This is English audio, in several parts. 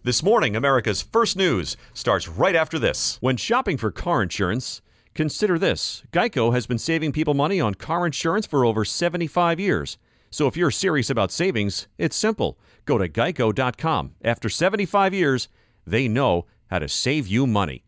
This morning, America's first news starts right after this. When shopping for car insurance, consider this. Geico has been saving people money on car insurance for over 75 years. So if you're serious about savings, it's simple. Go to geico.com. After 75 years, they know how to save you money.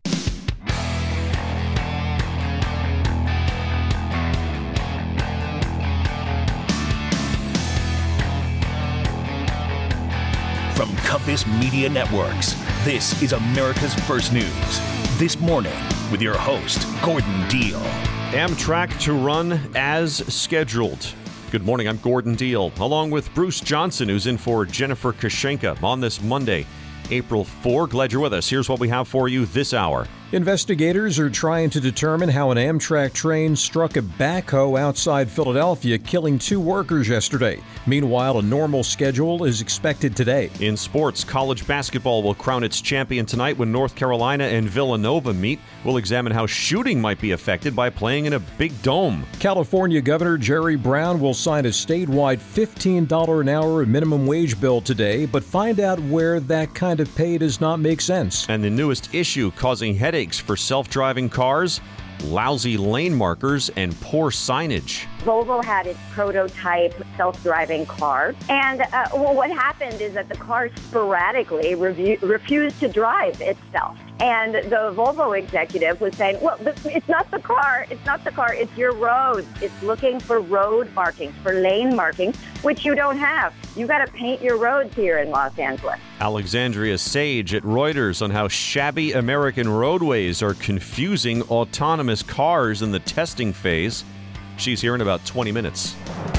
From Compass Media Networks, this is America's First News. This morning, with your host, Gordon Deal. Amtrak to run as scheduled. Good morning, I'm Gordon Deal, along with Bruce Johnson, who's in for Jennifer Kashenka on this Monday, April 4. Glad you're with us. Here's what we have for you this hour. Investigators are trying to determine how an Amtrak train struck a backhoe outside Philadelphia, killing 2 workers yesterday. Meanwhile, a normal schedule is expected today. In sports, college basketball will crown its champion tonight when North Carolina and Villanova meet. We'll examine how shooting might be affected by playing in a big dome. California Governor Jerry Brown will sign a statewide $15 an hour minimum wage bill today, but find out where that kind of pay does not make sense. And the newest issue causing headaches for self-driving cars, lousy lane markers, and poor signage. Volvo had its prototype self-driving car, and what happened is that the car sporadically refused to drive itself. And the Volvo executive was saying, well, it's not the car, it's your road. It's looking for road markings, for lane markings, which you don't have. You got to paint your roads here in Los Angeles. Alexandria Sage at Reuters on how shabby American roadways are confusing autonomous cars in the testing phase. She's here in about 20 minutes.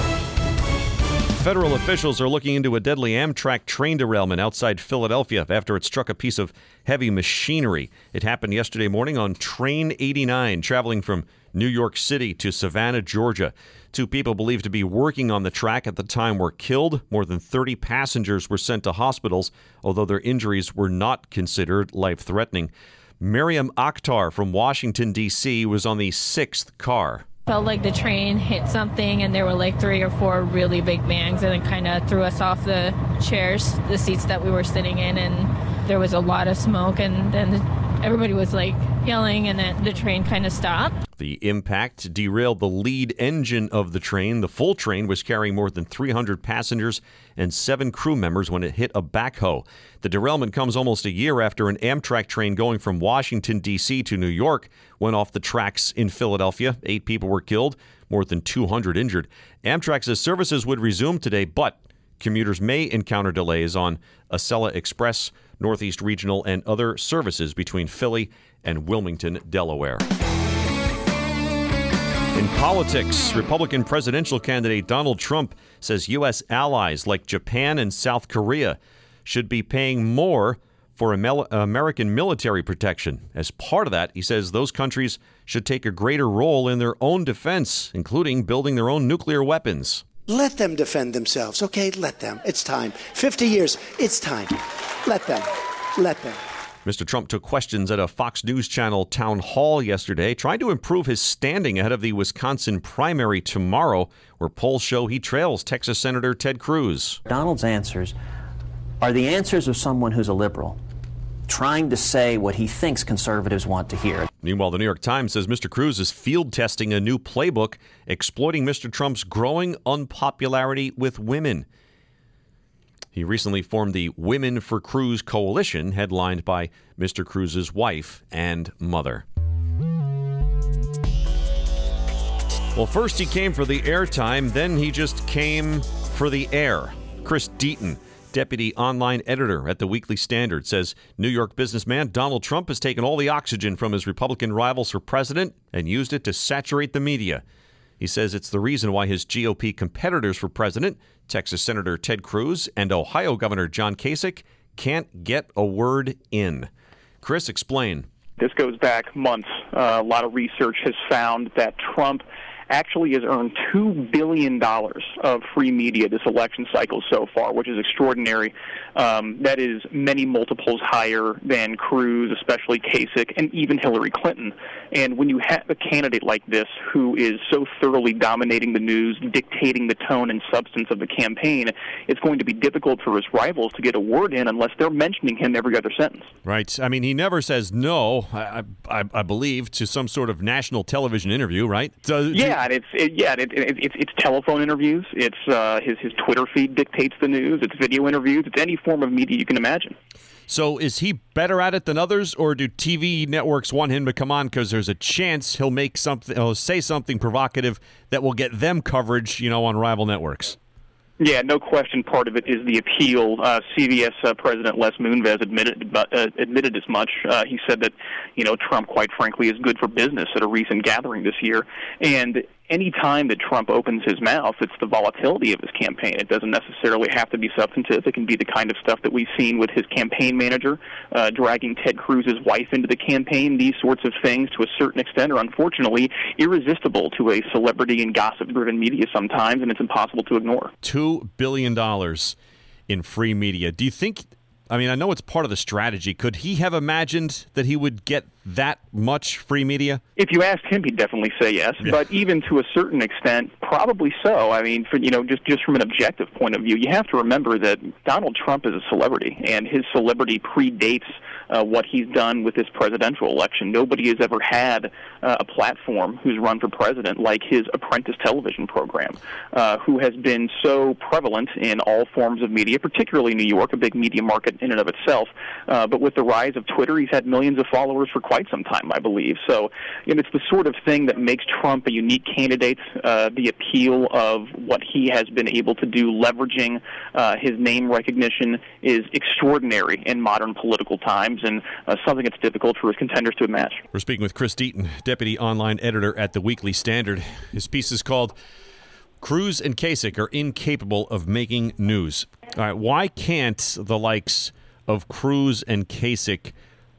Federal officials are looking into a deadly Amtrak train derailment outside Philadelphia after it struck a piece of heavy machinery. It happened yesterday morning on Train 89, traveling from New York City to Savannah, Georgia. 2 people believed to be working on the track at the time were killed. More than 30 passengers were sent to hospitals, although their injuries were not considered life-threatening. Miriam Akhtar from Washington, D.C. was on the 6th car. Felt like the train hit something and there were like 3 or 4 really big bangs, and it kind of threw us off the chairs, the seats that we were sitting in, and there was a lot of smoke, and then everybody was like yelling, and then the train kind of stopped. The impact derailed the lead engine of the train. The full train was carrying more than 300 passengers and 7 crew members when it hit a backhoe. The derailment comes almost a year after an Amtrak train going from Washington, D.C. to New York went off the tracks in Philadelphia. 8 people were killed, more than 200 injured. Amtrak says services would resume today, but commuters may encounter delays on Acela Express, Northeast Regional, and other services between Philly and Wilmington, Delaware. In politics, Republican presidential candidate Donald Trump says U.S. allies like Japan and South Korea should be paying more for American military protection. As part of that, he says those countries should take a greater role in their own defense, including building their own nuclear weapons. Let them defend themselves, okay? Let them. It's time. 50 years, it's time. Let them. Let them. Mr. Trump took questions at a Fox News Channel town hall yesterday, trying to improve his standing ahead of the Wisconsin primary tomorrow, where polls show he trails Texas Senator Ted Cruz. Donald's answers are the answers of someone who's a liberal, trying to say what he thinks conservatives want to hear. Meanwhile, the New York Times says Mr. Cruz is field testing a new playbook exploiting Mr. Trump's growing unpopularity with women. He recently formed the Women for Cruz Coalition, headlined by Mr. Cruz's wife and mother. Well, first he came for the airtime, then he just came for the air. Chris Deaton, deputy online editor at the Weekly Standard, says New York businessman Donald Trump has taken all the oxygen from his Republican rivals for president and used it to saturate the media. He says it's the reason why his GOP competitors for president, Texas Senator Ted Cruz and Ohio Governor John Kasich, can't get a word in. Chris, explain. This goes back months. A lot of research has found that Trump actually has earned $2 billion of free media this election cycle so far, which is extraordinary. That is many multiples higher than Cruz, especially Kasich, and even Hillary Clinton. And when you have a candidate like this who is so thoroughly dominating the news, dictating the tone and substance of the campaign, it's going to be difficult for his rivals to get a word in unless they're mentioning him every other sentence. Right. I mean, he never says no, I believe, to some sort of national television interview, right? It's telephone interviews. It's his Twitter feed dictates the news. It's video interviews. It's any form of media you can imagine. So is he better at it than others, or do TV networks want him to come on because there's a chance he'll say something provocative that will get them coverage, on rival networks? Yeah, no question. Part of it is the appeal. CBS President Les Moonves admitted as much. He said that, Trump, quite frankly, is good for business at a recent gathering this year. And any time that Trump opens his mouth, it's the volatility of his campaign. It doesn't necessarily have to be substantive. It can be the kind of stuff that we've seen with his campaign manager, dragging Ted Cruz's wife into the campaign. These sorts of things, to a certain extent, are unfortunately irresistible to a celebrity and gossip-driven media sometimes, and it's impossible to ignore. $2 billion in free media. Do you think, I know it's part of the strategy, could he have imagined that he would get that much free media? If you asked him, he'd definitely say yes. Yeah. But even to a certain extent, probably so. Just from an objective point of view, you have to remember that Donald Trump is a celebrity, and his celebrity predates what he's done with this presidential election. Nobody has ever had a platform who's run for president like his Apprentice television program, who has been so prevalent in all forms of media, particularly New York, a big media market in and of itself. But with the rise of Twitter, he's had millions of followers for quite some time, I believe. So it's the sort of thing that makes Trump a unique candidate. The appeal of what he has been able to do, leveraging his name recognition, is extraordinary in modern political times, and something that's difficult for his contenders to match. We're speaking with Chris Deaton, deputy online editor at the Weekly Standard. His piece is called "Cruz and Kasich Are Incapable of Making News." All right, why can't the likes of Cruz and Kasich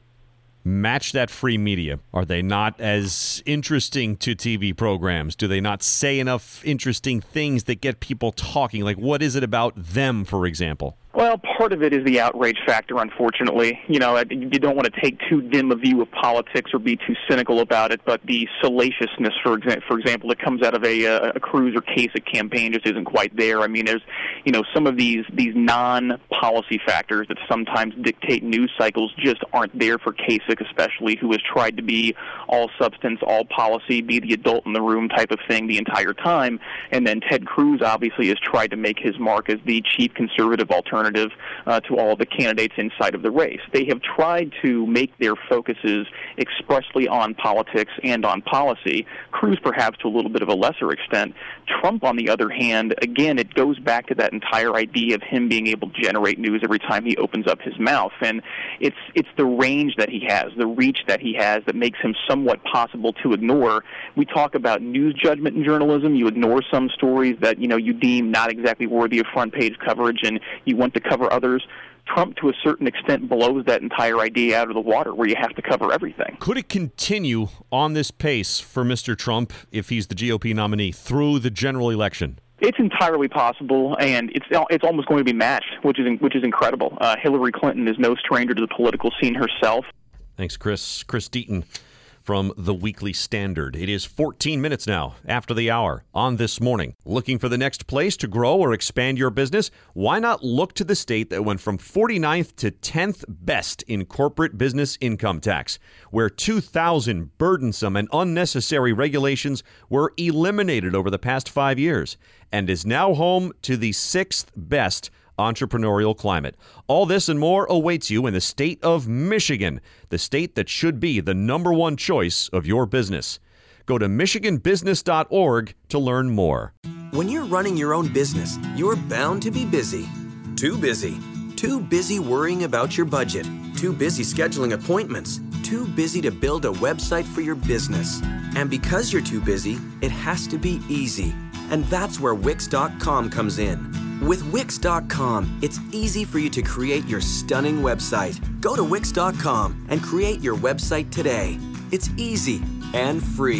match that free media? Are they not as interesting to TV programs? Do they not say enough interesting things that get people talking? Like, what is it about them, for example? Well, part of it is the outrage factor, unfortunately. You don't want to take too dim a view of politics or be too cynical about it, but the salaciousness, for example, that comes out of a Cruz or Kasich campaign just isn't quite there. There's, some of these non-policy factors that sometimes dictate news cycles just aren't there for Kasich, especially, who has tried to be all substance, all policy, be the adult in the room type of thing the entire time. And then Ted Cruz obviously has tried to make his mark as the chief conservative alternative to all of the candidates inside of the race. They have tried to make their focuses expressly on politics and on policy. Cruz perhaps to a little bit of a lesser extent. Trump, on the other hand, again, it goes back to that entire idea of him being able to generate news every time he opens up his mouth. And it's the range that he has, the reach that he has, that makes him somewhat possible to ignore. We talk about news judgment in journalism. You ignore some stories that, you deem not exactly worthy of front page coverage, and you want to cover others. Trump, to a certain extent, blows that entire idea out of the water, where you have to cover everything. Could it continue on this pace for Mr. Trump if he's the GOP nominee through the general election? It's entirely possible, and it's almost going to be matched, which is incredible. Hillary Clinton is no stranger to the political scene herself. Thanks, Chris. Chris Deaton from the Weekly Standard. It is 14 minutes now after the hour on This Morning. Looking for the next place to grow or expand your business? Why not look to the state that went from 49th to 10th best in corporate business income tax, where 2,000 burdensome and unnecessary regulations were eliminated over the past 5 years, and is now home to the 6th best entrepreneurial climate. All this and more awaits you in the state of Michigan, the state that should be the number one choice of your business. Go to michiganbusiness.org to learn more. When you're running your own business, you're bound to be busy. Too busy. Too busy worrying about your budget. Too busy scheduling appointments. Too busy to build a website for your business. And because you're too busy, it has to be easy. And that's where Wix.com comes in. With Wix.com, it's easy for you to create your stunning website. Go to Wix.com and create your website today. It's easy and free.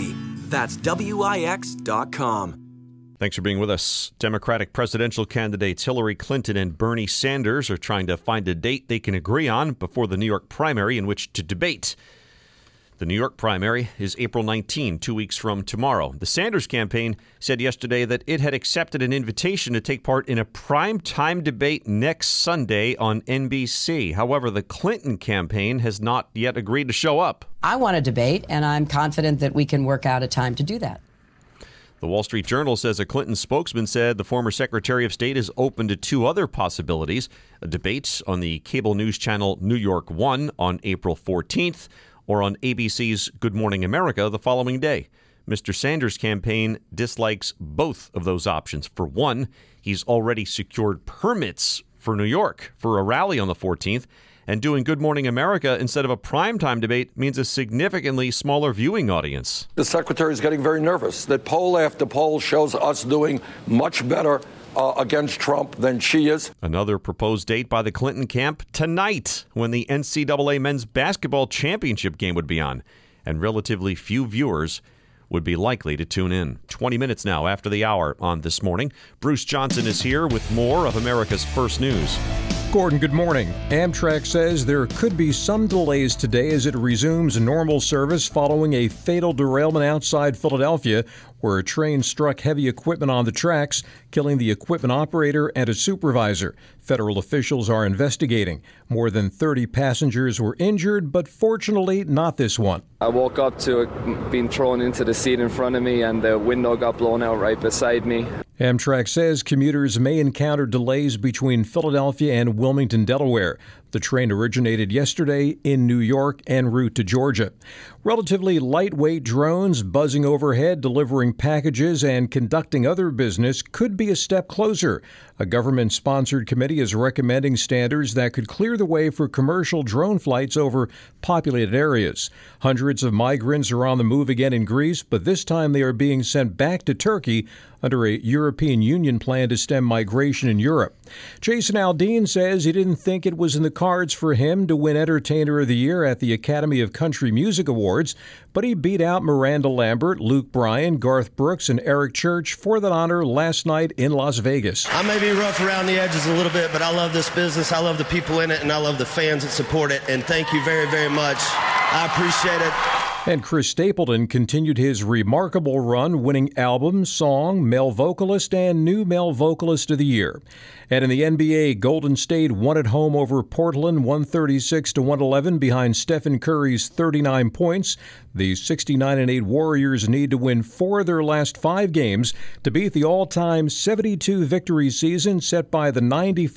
That's Wix.com. Thanks for being with us. Democratic presidential candidates Hillary Clinton and Bernie Sanders are trying to find a date they can agree on before the New York primary in which to debate. The New York primary is April 19, 2 weeks from tomorrow. The Sanders campaign said yesterday that it had accepted an invitation to take part in a prime-time debate next Sunday on NBC. However, the Clinton campaign has not yet agreed to show up. I want to debate, and I'm confident that we can work out a time to do that. The Wall Street Journal says a Clinton spokesman said the former Secretary of State is open to two other possibilities: a debate on the cable news channel New York One on April 14th, or on ABC's Good Morning America the following day. Mr. Sanders' campaign dislikes both of those options. For one, he's already secured permits for New York for a rally on the 14th, and doing Good Morning America instead of a primetime debate means a significantly smaller viewing audience. The secretary is getting very nervous that poll after poll shows us doing much better against Trump than she is. Another proposed date by the Clinton camp: tonight, when the NCAA men's basketball championship game would be on, and relatively few viewers would be likely to tune in. 20 minutes now after the hour on This Morning. Bruce Johnson is here with more of America's First News. Gordon, good morning. Amtrak says there could be some delays today as it resumes normal service following a fatal derailment outside Philadelphia, where a train struck heavy equipment on the tracks, killing the equipment operator and a supervisor. Federal officials are investigating. More than 30 passengers were injured, but fortunately not this one. I woke up to it being thrown into the seat in front of me, and the window got blown out right beside me. Amtrak says commuters may encounter delays between Philadelphia and Wilmington, Delaware. The train originated yesterday in New York en route to Georgia. Relatively lightweight drones buzzing overhead, delivering packages and conducting other business could be a step closer. A government-sponsored committee is recommending standards that could clear the way for commercial drone flights over populated areas. Hundreds of migrants are on the move again in Greece, but this time they are being sent back to Turkey under a European Union plan to stem migration in Europe. Jason Aldean says he didn't think it was in the cards for him to win Entertainer of the Year at the Academy of Country Music Awards, but he beat out Miranda Lambert, Luke Bryan, Garth Brooks, and Eric Church for that honor last night in Las Vegas. I may be rough around the edges a little bit, but I love this business, I love the people in it, and I love the fans that support it, and thank you very, very much. I appreciate it. And Chris Stapleton continued his remarkable run, winning Album, Song, Male Vocalist, and New Male Vocalist of the Year. And in the NBA, Golden State won at home over Portland 136-111 behind Stephen Curry's 39 points. The 69-8 Warriors need to win 4 of their last 5 games to beat the all-time 72 victory season set by the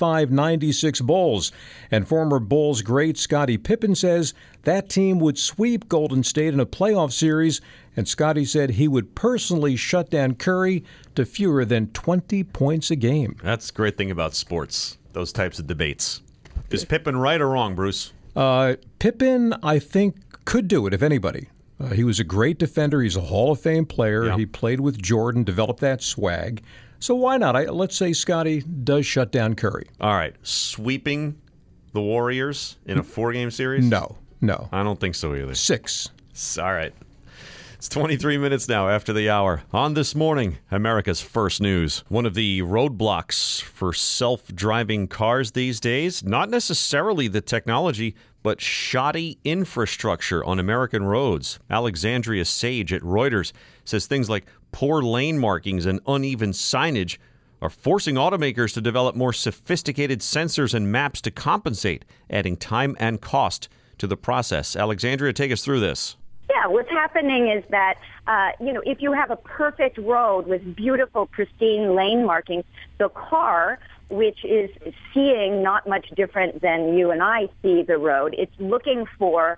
95-96 Bulls. And former Bulls great Scottie Pippen says that team would sweep Golden State in a playoff series, and Scottie said he would personally shut down Curry to fewer than 20 points a game. That's the great thing about sports, those types of debates. Is Pippen right or wrong, Bruce? Pippen, I think, could do it, if anybody. He was a great defender. He's a Hall of Fame player. Yep. He played with Jordan, developed that swag. So why not? Let's say Scottie does shut down Curry. All right. Sweeping the Warriors in a 4-game series? No. I don't think so either. 6. All right. It's 23 minutes now after the hour. On This Morning, America's First News. One of the roadblocks for self-driving cars these days, not necessarily the technology, but shoddy infrastructure on American roads. Alexandria Sage at Reuters says things like poor lane markings and uneven signage are forcing automakers to develop more sophisticated sensors and maps to compensate, adding time and cost to the process. Alexandria, take us through this. Yeah, what's happening is that, if you have a perfect road with beautiful, pristine lane markings, the car, which is seeing not much different than you and I see the road, it's looking for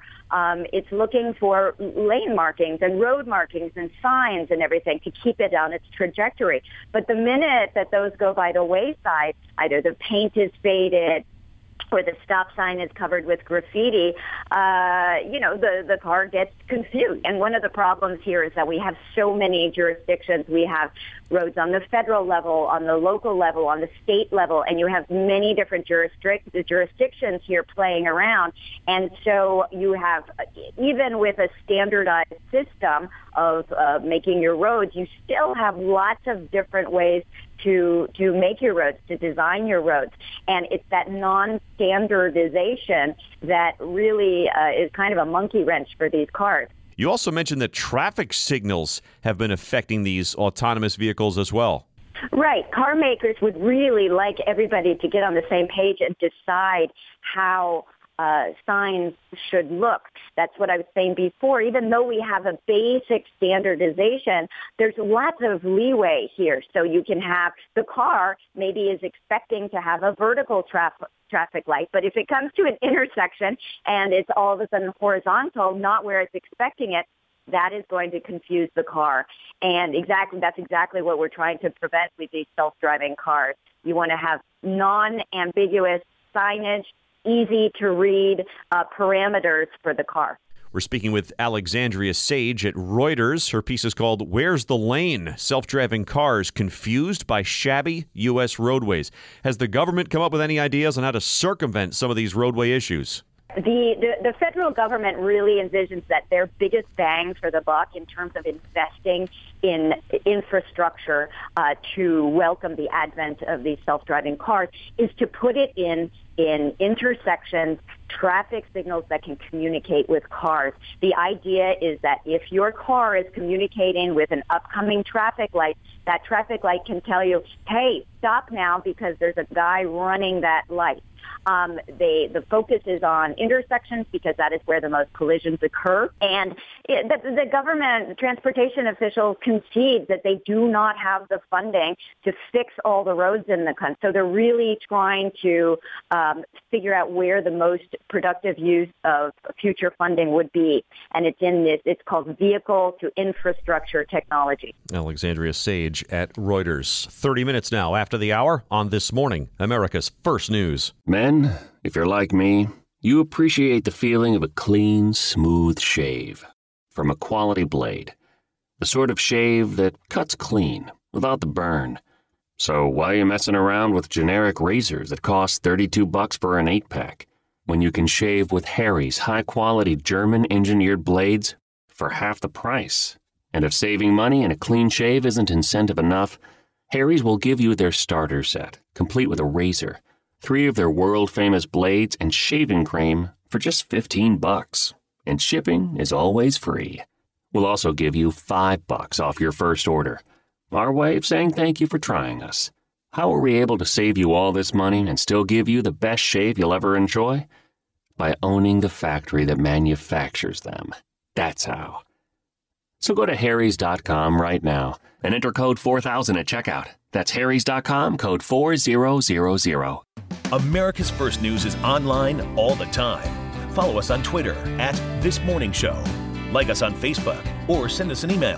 lane markings and road markings and signs and everything to keep it on its trajectory. But the minute that those go by the wayside, either the paint is faded, or the stop sign is covered with graffiti, the car gets confused. And one of the problems here is that we have so many jurisdictions. We have roads on the federal level, on the local level, on the state level, and you have many different jurisdictions here playing around. And so you have, even with a standardized system of making your roads, you still have lots of different ways to make your roads, to design your roads. And it's that non-standardization that really is kind of a monkey wrench for these cars. You also mentioned that traffic signals have been affecting these autonomous vehicles as well. Right. Car makers would really like everybody to get on the same page and decide how signs should look. That's what I was saying before. Even though we have a basic standardization, there's lots of leeway here. So you can have the car maybe is expecting to have a vertical traffic light, but if it comes to an intersection and it's all of a sudden horizontal, not where it's expecting it, that is going to confuse the car. And that's exactly what we're trying to prevent with these self-driving cars. You want to have non-ambiguous signage, easy to read parameters for the car. We're speaking with Alexandria Sage at Reuters. Her piece is called "Where's the Lane? Self-Driving Cars Confused by Shabby U.S. Roadways." Has the government come up with any ideas on how to circumvent some of these roadway issues? The federal government really envisions that their biggest bang for the buck in terms of investing in infrastructure to welcome the advent of these self-driving cars is to put it in intersections, traffic signals that can communicate with cars. The idea is that if your car is communicating with an upcoming traffic light, that traffic light can tell you, hey, stop now because there's a guy running that light. The focus is on intersections because that is where the most collisions occur. And the government transportation officials concede that they do not have the funding to fix all the roads in the country. So they're really trying to figure out where the most productive use of future funding would be. And it's called vehicle to infrastructure technology. Alexandria Sage at Reuters. 30 minutes now after the hour on This Morning, America's First News. Men, if you're like me, you appreciate the feeling of a clean, smooth shave from a quality blade. The sort of shave that cuts clean without the burn. So why are you messing around with generic razors that cost $32 for an 8-pack when you can shave with Harry's high-quality German-engineered blades for half the price? And if saving money and a clean shave isn't incentive enough, Harry's will give you their starter set, complete with a razor, 3 of their world-famous blades, and shaving cream for just $15. And shipping is always free. We'll also give you $5 off your first order. Our way of saying thank you for trying us. How are we able to save you all this money and still give you the best shave you'll ever enjoy? By owning the factory that manufactures them. That's how. So go to harrys.com right now and enter code 4000 at checkout. That's harrys.com, code 4000. America's First News is online all the time. Follow us on Twitter @ThisMorningShow. Like us on Facebook or send us an email.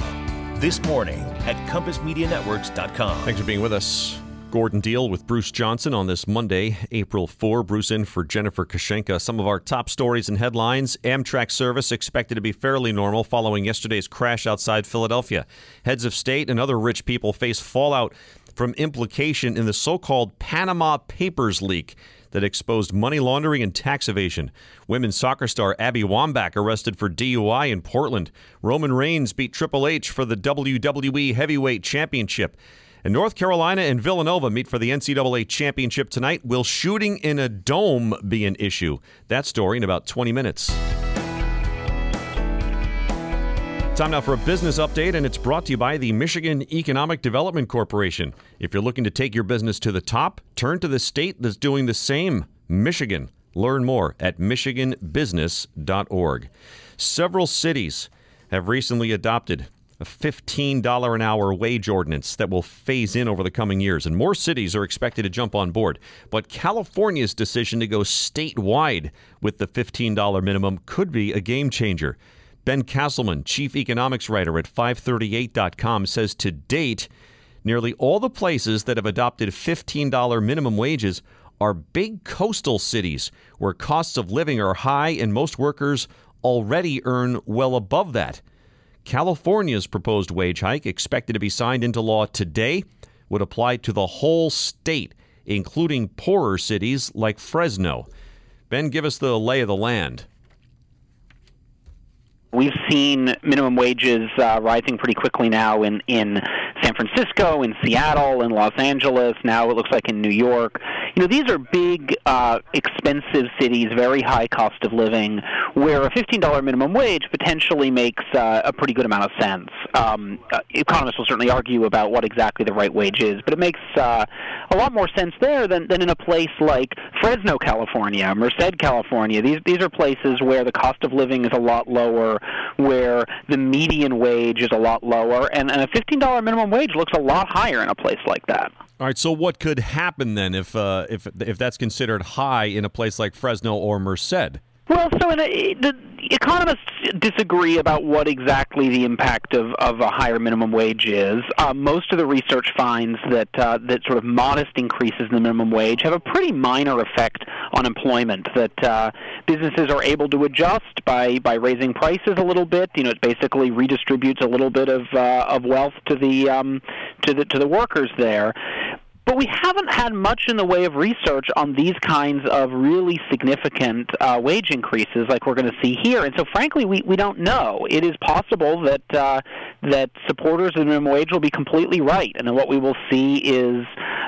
thismorning@compassmedianetworks.com. Thanks for being with us. Gordon Deal with Bruce Johnson on this Monday, April 4. Bruce in for Jennifer Kashenka. Some of our top stories and headlines. Amtrak service expected to be fairly normal following yesterday's crash outside Philadelphia. Heads of state and other rich people face fallout from implication in the so-called Panama Papers leak that exposed money laundering and tax evasion. Women's soccer star Abby Wambach arrested for DUI in Portland. Roman Reigns beat Triple H for the WWE Heavyweight Championship. And North Carolina and Villanova meet for the NCAA Championship tonight. Will shooting in a dome be an issue? That story in about 20 minutes. Time now for a business update, and it's brought to you by the Michigan Economic Development Corporation. If you're looking to take your business to the top, turn to the state that's doing the same, Michigan. Learn more at michiganbusiness.org. Several cities have recently adopted a $15 an hour wage ordinance that will phase in over the coming years, and more cities are expected to jump on board. But California's decision to go statewide with the $15 minimum could be a game changer. Ben Castleman, chief economics writer at 538.com, says to date, nearly all the places that have adopted $15 minimum wages are big coastal cities where costs of living are high and most workers already earn well above that. California's proposed wage hike, expected to be signed into law today, would apply to the whole state, including poorer cities like Fresno. Ben, give us the lay of the land. We've seen minimum wages rising pretty quickly now in San Francisco, in Seattle, in Los Angeles. Now it looks like in New York. These are big, expensive cities, very high cost of living, where a $15 minimum wage potentially makes a pretty good amount of sense. Economists will certainly argue about what exactly the right wage is, but it makes a lot more sense there than in a place like Fresno, California, Merced, California. These are places where the cost of living is a lot lower, where the median wage is a lot lower, and a $15 minimum wage looks a lot higher in a place like that. All right, so what could happen then if that's considered high in a place like Fresno or Merced? Well, so the economists disagree about what exactly the impact of a higher minimum wage is. Most of the research finds that sort of modest increases in the minimum wage have a pretty minor effect on employment, that businesses are able to adjust by raising prices a little bit. It basically redistributes a little bit of wealth to the workers there. But we haven't had much in the way of research on these kinds of really significant wage increases like we're going to see here. And so, frankly, we don't know. It is possible that supporters of the minimum wage will be completely right, and then what we will see is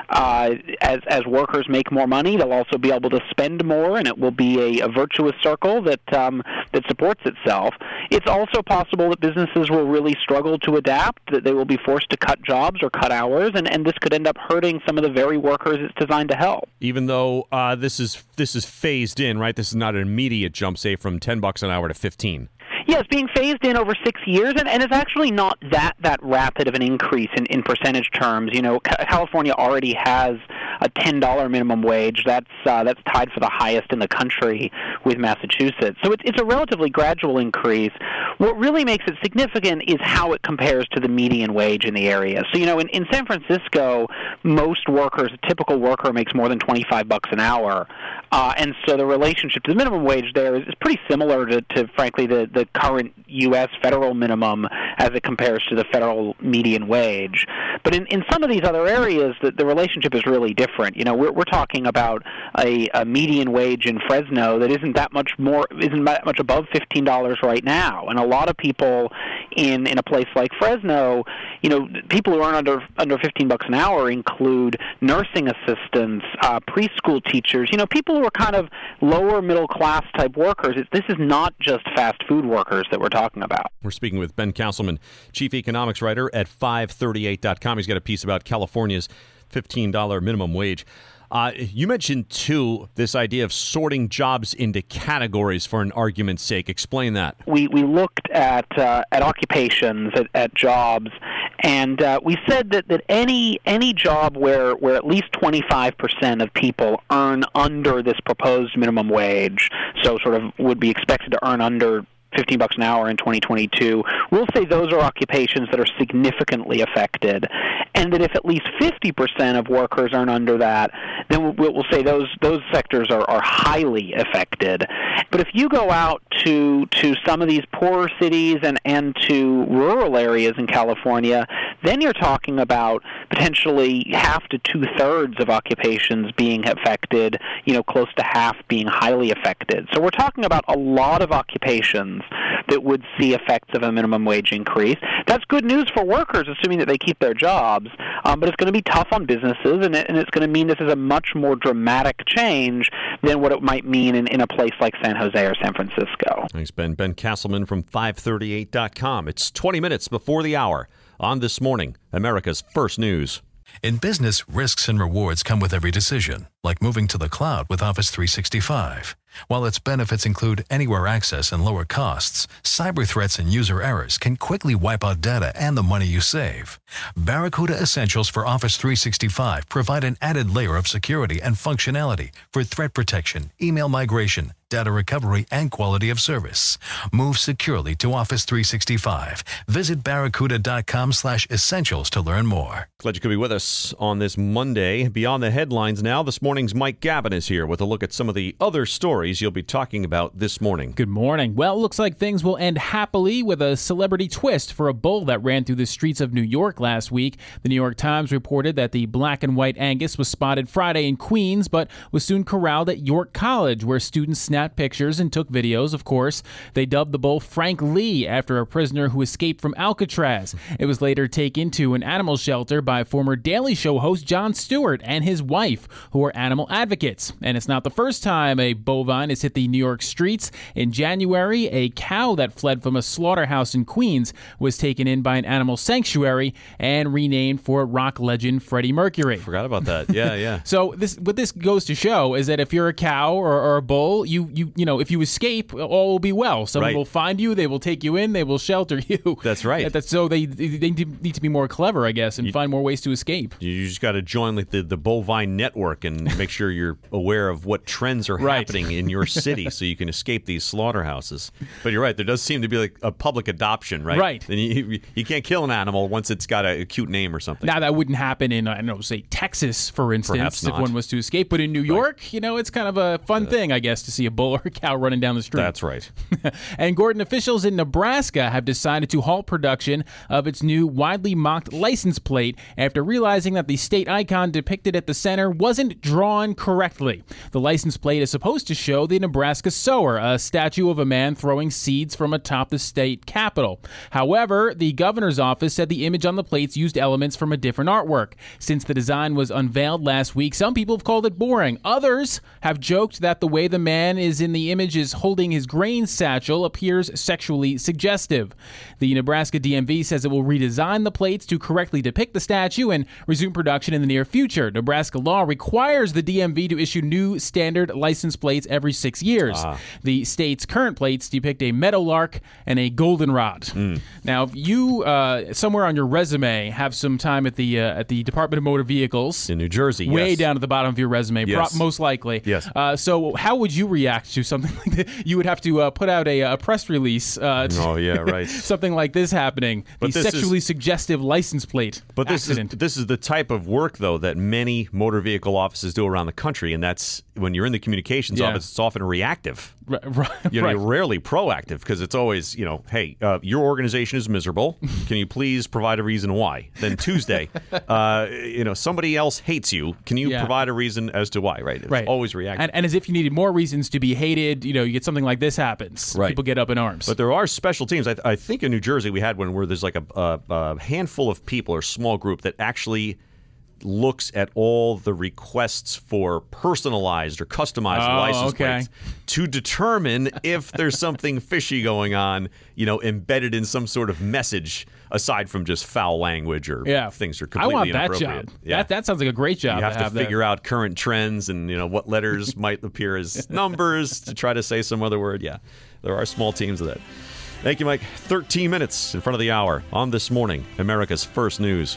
as workers make more money, they'll also be able to spend more, and it will be a virtuous circle that supports itself. It's also possible that businesses will really struggle to adapt, that they will be forced to cut jobs or cut hours, and this could end up hurting some of the very workers it's designed to help. Even though this is phased in, right? This is not an immediate jump, say, from $10 an hour to $15. Yes, being phased in over 6 years, and it's actually not that rapid of an increase in percentage terms. California already has a $10 minimum wage. That's tied for the highest in the country with Massachusetts. So it's a relatively gradual increase. What really makes it significant is how it compares to the median wage in the area. So, in San Francisco, most workers, a typical worker makes more than $25 an hour. And so the relationship to the minimum wage there is pretty similar to frankly, the current U.S. federal minimum as it compares to the federal median wage. But in some of these other areas, the relationship is really different. We're talking about a median wage in Fresno that isn't that much above $15 right now. And a lot of people in a place like Fresno, people who earn under $15 an hour include nursing assistants, preschool teachers, people who are kind of lower middle class type workers. This is not just fast food workers that we're talking about. We're speaking with Ben Castleman, chief economics writer at 538.com. He's got a piece about California's $15 minimum wage. You mentioned, too, this idea of sorting jobs into categories for an argument's sake. Explain that. We looked at occupations, at jobs, and we said that any job where at least 25% of people earn under this proposed minimum wage, so sort of would be expected to earn under $15 an hour in 2022, we'll say those are occupations that are significantly affected, and that if at least 50% of workers earn under that, then we'll say those sectors are highly affected. But if you go out to some of these poorer cities and to rural areas in California, then you're talking about potentially half to two-thirds of occupations being affected, close to half being highly affected. So we're talking about a lot of occupations that would see effects of a minimum wage increase. That's good news for workers, assuming that they keep their jobs, but it's going to be tough on businesses, and it's going to mean this is a much more dramatic change than what it might mean in a place like San Jose or San Francisco. Thanks, Ben. Ben Castleman from 538.com. It's 20 minutes before the hour on This Morning, America's First News. In business, risks and rewards come with every decision, like moving to the cloud with Office 365. While its benefits include anywhere access and lower costs, cyber threats and user errors can quickly wipe out data and the money you save. Barracuda Essentials for Office 365 provide an added layer of security and functionality for threat protection, email migration, data recovery, and quality of service. Move securely to Office 365. Visit barracuda.com/essentials to learn more. Glad you could be with us on this Monday. Beyond the headlines now, this morning's Mike Gavin is here with a look at some of the other stories stories you'll be talking about this morning. Good morning. Well, it looks like things will end happily with a celebrity twist for a bull that ran through the streets of New York last week. The New York Times reported that the black and white Angus was spotted Friday in Queens, but was soon corralled at York College, where students snapped pictures and took videos, of course. They dubbed the bull Frank Lee after a prisoner who escaped from Alcatraz. It was later taken to an animal shelter by former Daily Show host Jon Stewart and his wife, who are animal advocates. And it's not the first time a bovine has hit the New York streets. In January, a cow that fled from a slaughterhouse in Queens was taken in by an animal sanctuary and renamed for rock legend Freddie Mercury. Forgot about that. Yeah. So what this goes to show is that if you're a cow or a bull, you if you escape, all will be well. Someone will find you, they will take you in, they will shelter you. That's right. So they need to be more clever, I guess, and find more ways to escape. You just got to join like the bovine network and make sure you're aware of what trends are happening in your city so you can escape these slaughterhouses. But you're right, there does seem to be like a public adoption, right? Right. And you can't kill an animal once it's got a cute name or something. Now, that wouldn't happen in, say, Texas, for instance, if one was to escape. But in New York, it's kind of a fun thing, I guess, to see a bull or a cow running down the street. That's right. And Gordon, officials in Nebraska have decided to halt production of its new widely mocked license plate after realizing that the state icon depicted at the center wasn't drawn correctly. The license plate is supposed to show the Nebraska sower, a statue of a man throwing seeds from atop the state capitol. However, the governor's office said the image on the plates used elements from a different artwork. Since the design was unveiled last week, some people have called it boring. Others have joked that the way the man is in the image is holding his grain satchel appears sexually suggestive. The Nebraska DMV says it will redesign the plates to correctly depict the statue and resume production in the near future. Nebraska law requires the DMV to issue new standard license plates every 6 years. The state's current plates depict a meadowlark and a goldenrod. Now, if you somewhere on your resume have some time at the Department of Motor Vehicles in New Jersey, way down at the bottom of your resume, most likely. Yes. So how would you react to something like that? You would have to put out a press release. Right. Something like this happening. But the sexually suggestive license plate. But accident. this is the type of work, though, that many motor vehicle offices do around the country, and that's when you're in the communications office, it's often reactive. Right. You're rarely proactive because it's always, hey, your organization is miserable. Can you please provide a reason why? Then Tuesday, somebody else hates you. Can you provide a reason as to why? Right. It's always reactive. And as if you needed more reasons to be hated, you get something like this happens. Right. People get up in arms. But there are special teams. I think in New Jersey we had one where there's like a handful of people or small group that actually looks at all the requests for personalized or customized license plates to determine if there's something fishy going on, embedded in some sort of message aside from just foul language or things that are completely inappropriate. I want that job. That sounds like a great job. You have to figure out current trends and what letters might appear as numbers to try to say some other word. Yeah, there are small teams of that. Thank you, Mike. 13 minutes in front of the hour on This Morning, America's First News.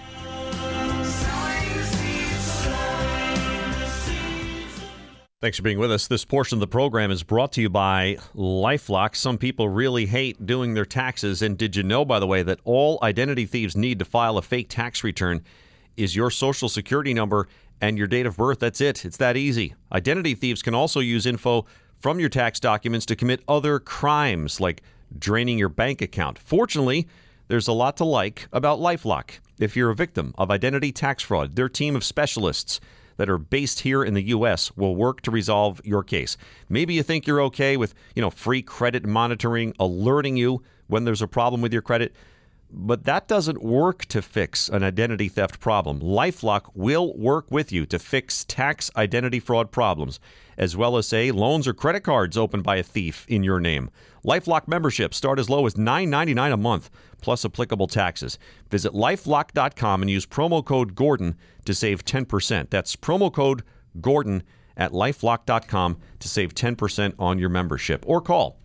Thanks for being with us. This portion of the program is brought to you by LifeLock. Some people really hate doing their taxes. And did you know, by the way, that all identity thieves need to file a fake tax return is your social security number and your date of birth? That's it. It's that easy. Identity thieves can also use info from your tax documents to commit other crimes, like draining your bank account. Fortunately, there's a lot to like about LifeLock. If you're a victim of identity tax fraud, their team of specialists that are based here in the U.S. will work to resolve your case. Maybe you think you're okay with, free credit monitoring, alerting you when there's a problem with your credit, but that doesn't work to fix an identity theft problem. LifeLock will work with you to fix tax identity fraud problems, as well as, say, loans or credit cards opened by a thief in your name. LifeLock memberships start as low as $9.99 a month, plus applicable taxes. Visit LifeLock.com and use promo code Gordon to save 10%. That's promo code Gordon at LifeLock.com to save 10% on your membership. Or call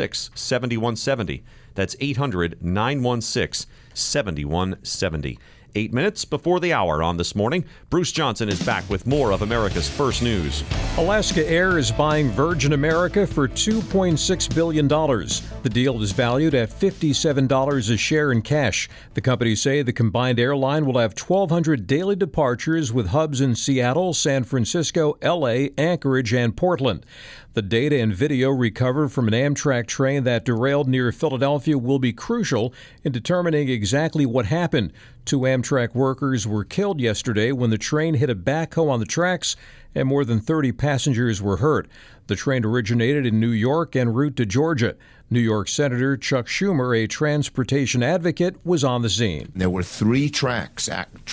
800-916-7170. That's 800-916-7170. 8 minutes before the hour on This Morning. Bruce Johnson is back with more of America's First News. Alaska Air is buying Virgin America for $2.6 billion. The deal is valued at $57 a share in cash. The companies say the combined airline will have 1,200 daily departures with hubs in Seattle, San Francisco, L.A., Anchorage, and Portland. The data and video recovered from an Amtrak train that derailed near Philadelphia will be crucial in determining exactly what happened. 2 Amtrak workers were killed yesterday when the train hit a backhoe on the tracks, and more than 30 passengers were hurt. The train originated in New York en route to Georgia. New York Senator Chuck Schumer, a transportation advocate, was on the scene. There were 3 tracks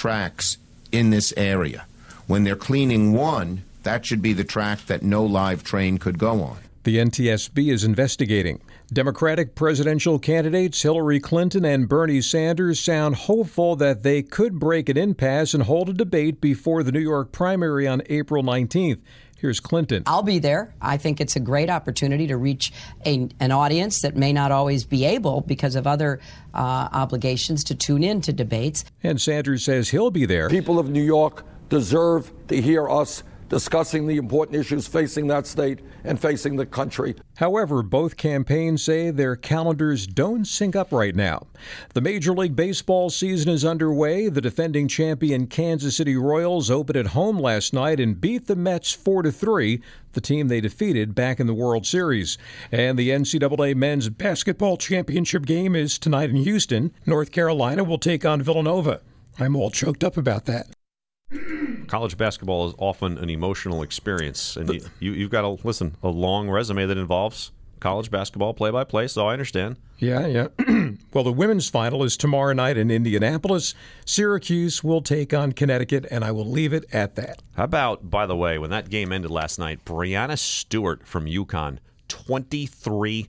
in this area. When they're cleaning one, that should be the track that no live train could go on. The NTSB is investigating. Democratic presidential candidates Hillary Clinton and Bernie Sanders sound hopeful that they could break an impasse and hold a debate before the New York primary on April 19th. Here's Clinton. I'll be there. I think it's a great opportunity to reach an audience that may not always be able, because of other obligations, to tune in to debates. And Sanders says he'll be there. People of New York deserve to hear us discussing the important issues facing that state and facing the country. However, both campaigns say their calendars don't sync up right now. The Major League Baseball season is underway. The defending champion Kansas City Royals opened at home last night and beat the Mets 4-3, the team they defeated back in the World Series. And the NCAA men's basketball championship game is tonight in Houston. North Carolina will take on Villanova. I'm all choked up about that. College basketball is often an emotional experience, and you've got a long resume that involves college basketball play-by-play, so I understand. Yeah. Well, the women's final is tomorrow night in Indianapolis. Syracuse will take on Connecticut, and I will leave it at that. How about, by the way, when that game ended last night, Brianna Stewart from UConn, 23-0.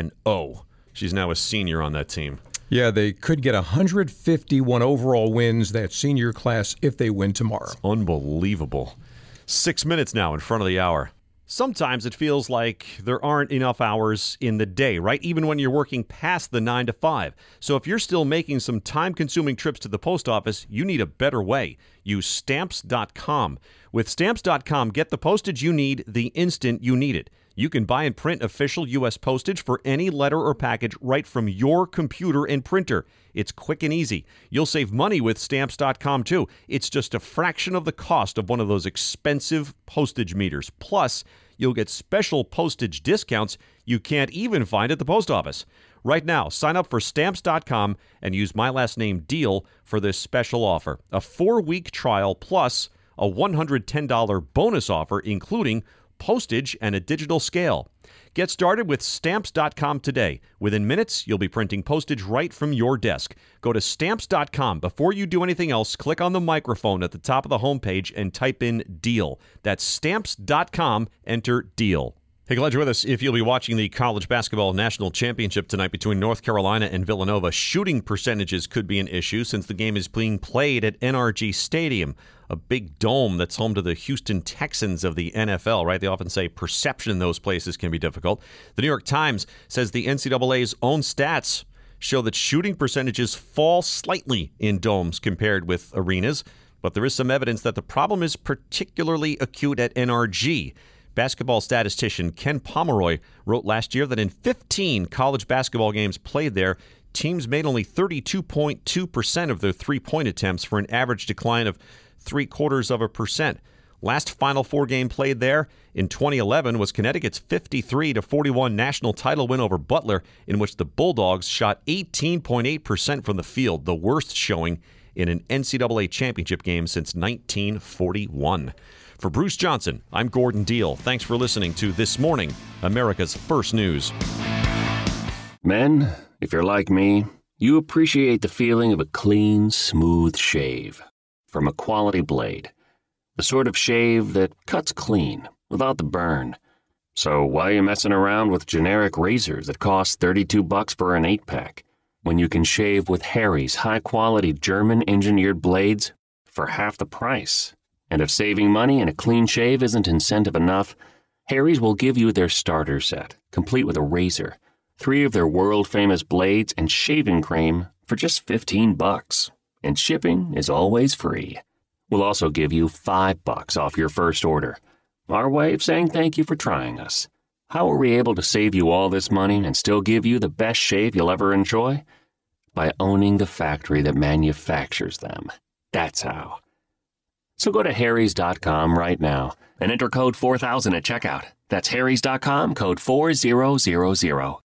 She's now a senior on that team. Yeah, they could get 151 overall wins, that senior class, if they win tomorrow. It's unbelievable. 6 minutes now in front of the hour. Sometimes it feels like there aren't enough hours in the day, right? Even when you're working past the 9 to 5. So if you're still making some time-consuming trips to the post office, you need a better way. Use Stamps.com. With Stamps.com, get the postage you need the instant you need it. You can buy and print official U.S. postage for any letter or package right from your computer and printer. It's quick and easy. You'll save money with Stamps.com, too. It's just a fraction of the cost of one of those expensive postage meters. Plus, you'll get special postage discounts you can't even find at the post office. Right now, sign up for Stamps.com and use my last name, Deal, for this special offer. A 4-week trial plus a $110 bonus offer, including postage and a digital scale. Get started with Stamps.com today. Within minutes, you'll be printing postage right from your desk. Go to Stamps.com. Before you do anything else, click on the microphone at the top of the homepage and type in DEAL. That's Stamps.com. Enter DEAL. Hey, glad you're with us. If you'll be watching the college basketball national championship tonight between North Carolina and Villanova, shooting percentages could be an issue since the game is being played at NRG Stadium, a big dome that's home to the Houston Texans of the NFL, right? They often say perception in those places can be difficult. The New York Times says the NCAA's own stats show that shooting percentages fall slightly in domes compared with arenas, but there is some evidence that the problem is particularly acute at NRG. Basketball statistician Ken Pomeroy wrote last year that in 15 college basketball games played there, teams made only 32.2% of their three-point attempts for an average decline of 0.75%. Last Final Four game played there in 2011 was Connecticut's 53-41 national title win over Butler, in which the Bulldogs shot 18.8% from the field, the worst showing in an NCAA championship game since 1941. For Bruce Johnson, I'm Gordon Deal. Thanks for listening to This Morning, America's First News. Men, if you're like me, you appreciate the feeling of a clean, smooth shave from a quality blade. The sort of shave that cuts clean without the burn. So why are you messing around with generic razors that cost $32 for an 8-pack when you can shave with Harry's high-quality German-engineered blades for half the price? And if saving money and a clean shave isn't incentive enough, Harry's will give you their starter set, complete with a razor, 3 of their world-famous blades, and shaving cream for just $15. and shipping is always free. We'll also give you $5 off your first order. Our way of saying thank you for trying us. How are we able to save you all this money and still give you the best shave you'll ever enjoy? By owning the factory that manufactures them. That's how. So go to harrys.com right now and enter code 4000 at checkout. That's harrys.com, code 4000.